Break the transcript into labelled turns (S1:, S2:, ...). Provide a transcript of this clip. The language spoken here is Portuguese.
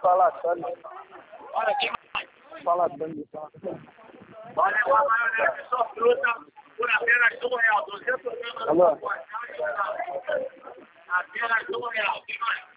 S1: falatório.
S2: Olha aqui, mais.
S1: Falatório.
S2: Olha, uma maionese só fruta por apenas R$1, 200 gramas.
S1: Alô?
S2: Apenas R$1, que mais?